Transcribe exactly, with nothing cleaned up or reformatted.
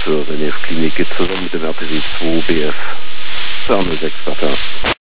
zur Renef Klinik geht zusammen mit dem R P C zwei B F zwei null sechs Vater.